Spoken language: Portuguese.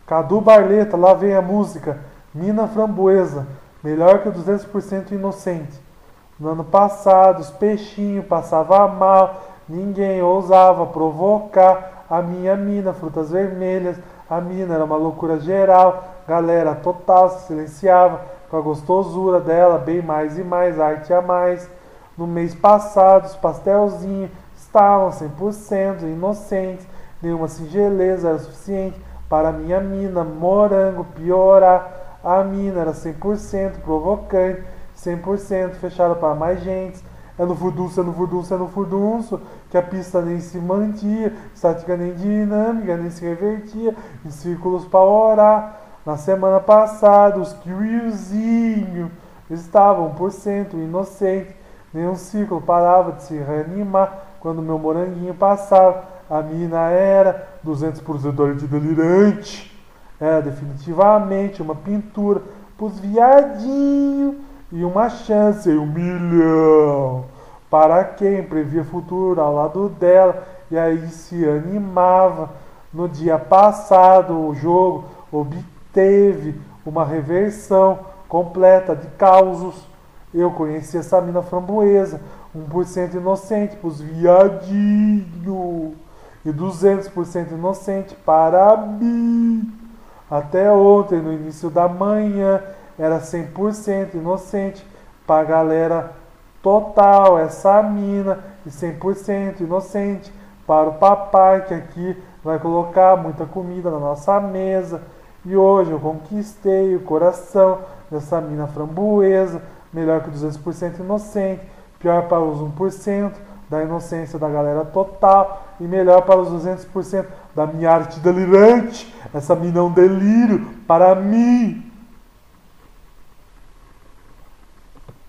Cadu Barleta, lá vem a música. Mina Framboesa, melhor que o 200% inocente. No ano passado, os peixinhos passavam mal, ninguém ousava provocar. A minha mina, frutas vermelhas, a mina era uma loucura geral. Galera total se silenciava com a gostosura dela, bem mais e mais, arte a mais. No mês passado, os pastelzinhos estavam 100% inocentes, nenhuma singeleza era suficiente para minha mina morango piorar. A mina era 100% provocante, 100% fechada para mais gente. É no furdunço, é no furdunço, é no furdunço, que a pista nem se mantia, estática nem dinâmica, nem se revertia, em círculos para orar. Na semana passada, os Kiriozinhos estavam 1% inocentes, nenhum círculo parava de se reanimar quando meu moranguinho passava. A mina era 200% de delirante. Era definitivamente uma pintura pros viadinhos e uma chance em 1 milhão. Para quem previa futuro ao lado dela e aí se animava. No dia passado, o jogo obteve uma reversão completa de causos. Eu conheci essa mina framboesa, 1% inocente pros viadinhos e 200% inocente para mim. Até ontem, no início da manhã, era 100% inocente para a galera total, essa mina, e 100% inocente para o papai, que aqui vai colocar muita comida na nossa mesa. E hoje eu conquistei o coração dessa mina framboesa, melhor que 200% inocente, pior para os 1% da inocência da galera total e melhor para os 200% da minha arte delirante. Essa mina é um delírio para mim.